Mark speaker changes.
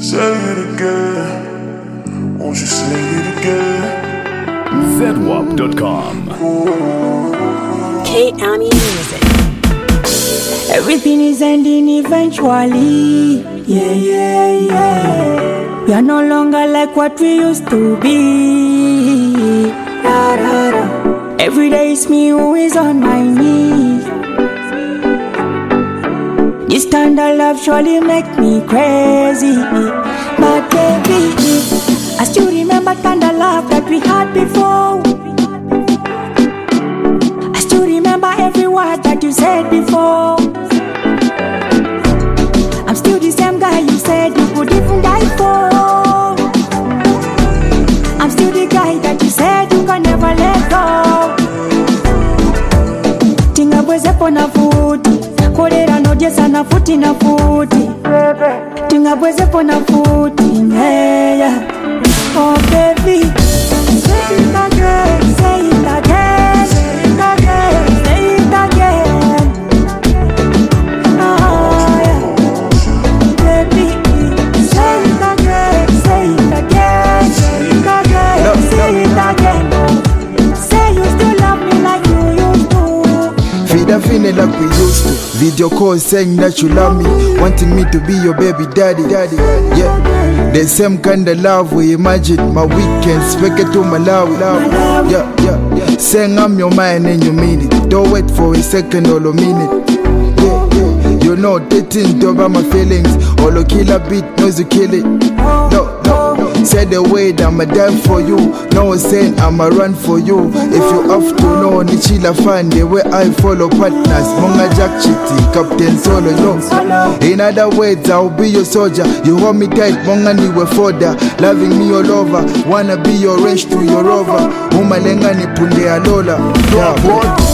Speaker 1: Say it again. Won't you say it again?
Speaker 2: ZWAP.com.
Speaker 3: K-Ami Music.
Speaker 4: Everything is ending eventually. Yeah. We are no longer like what we used to be. Every day it's me who is on my knees. This kind of love surely make me crazy. But baby, I still remember kind of love that we had before. I still remember every word that you said before. I'm still the same guy you said you could even die for. I'm still the guy that you said you can never let go. Tinga bweze pona futi kolera nojesa na futi na futi. Tinga bweze pona futi yeah. Oh baby, say it again, say it again, say it again, say it again. Oh yeah, baby, say it again, say it again, say it again, say it again. Say you still love me like you used to.
Speaker 5: Feed and feeling like we used to. Video calls saying that you love me, wanting me to be your baby daddy. Yeah, the same kind of love we imagine. My weekends, speak it to my love. Yeah. Saying I'm your man and you mean it. Don't wait for a second or a minute. Yeah. You know, dating to about my feelings. All a killer beat, knows you kill it. No. Say the way that I'ma die for you. No one saying I'ma run for you. If you have to know, Nichila fan the way I follow partners. Monga Jack Chitty, Captain Solo, yo. In other words, I'll be your soldier. You hold me tight, Monga niwe foda. Loving me all over, wanna be your range to your rover. Umalenga ni punde alola. Yeah.